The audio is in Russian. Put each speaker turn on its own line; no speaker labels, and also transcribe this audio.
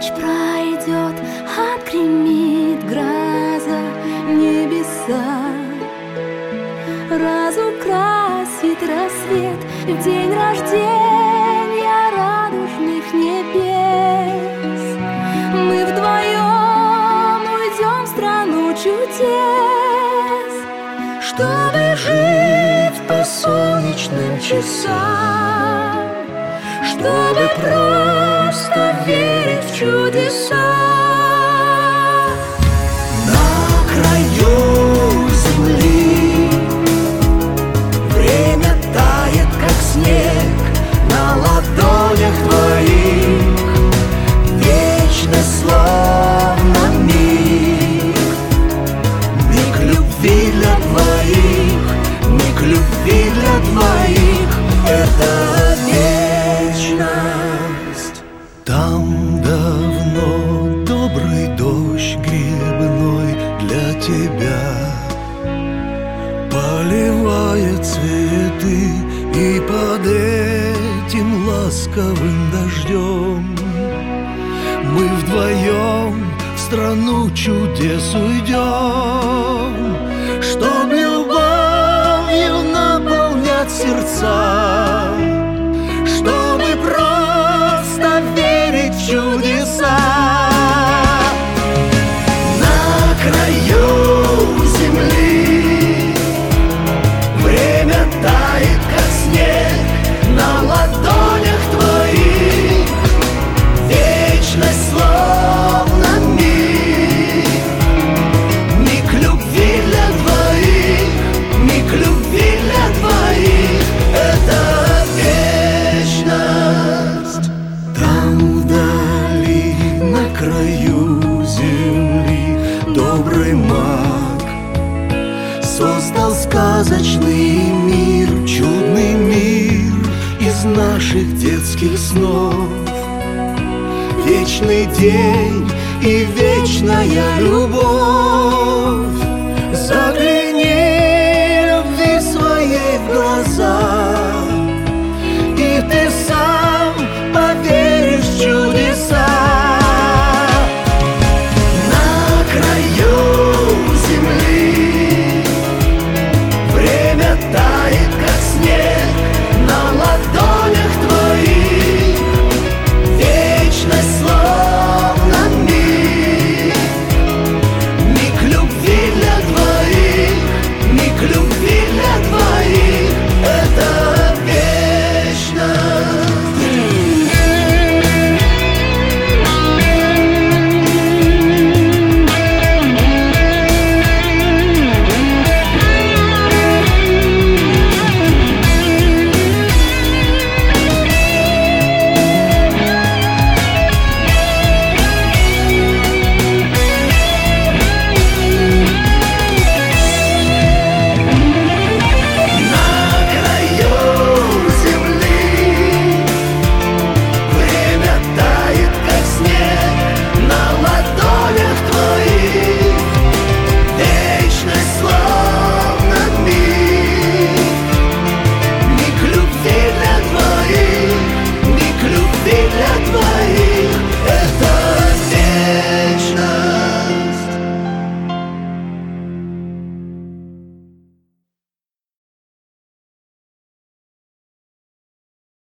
пройдет, отгремит гроза, небеса разукрасит рассвет в день рождения радужных небес. Мы вдвоем уйдем в страну чудес, чтобы жить по солнечным часам, чтобы просто верить в чудеса.
На краю земли время тает, как снег на ладонях твоих. Вечность словно миг, миг любви для двоих, миг любви для двоих. Это вечность. Там давно добрый дождь грибной для тебя поливает цветы, и под этим ласковым дождем мы вдвоем в страну чудес уйдем, чтоб любовью наполнять сердца, чтобы просто верить в чудеса. На краю земли время тает, как снег на ладонях твоих. Вечность словно миг, миг любви для двоих, миг любви для двоих. Это вечность. Там вдали, на краю земли, добрый маг создал сказочный мир, чудный мир из наших детских снов. Вечный день и вечная любовь.